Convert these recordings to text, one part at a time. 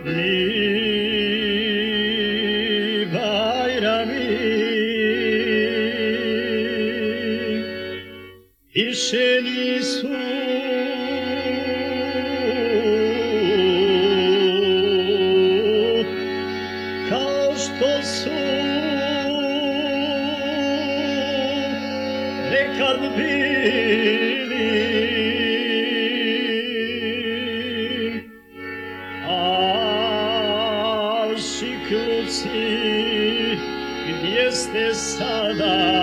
Mi bayrami više nisu kao što su nekad bili, a šikluci gdje ste sada,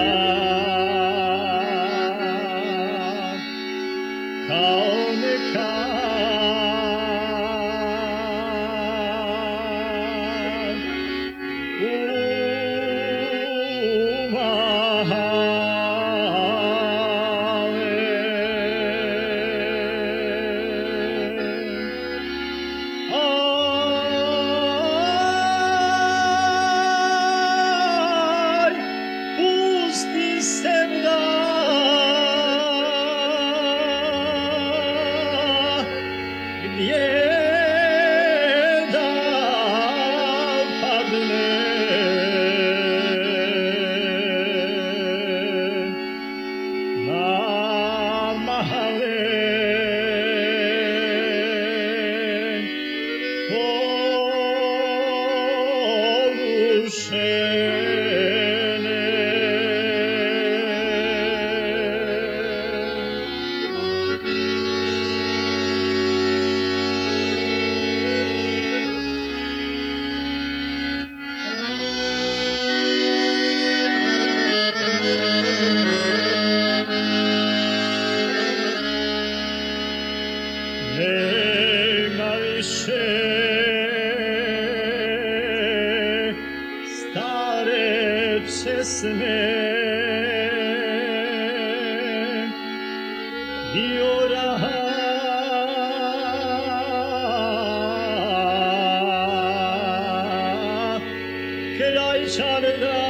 kao nekad pusti sevda, gdje da padne na male porušene. Nema više stare pjesme i oraha, kraj Čardak.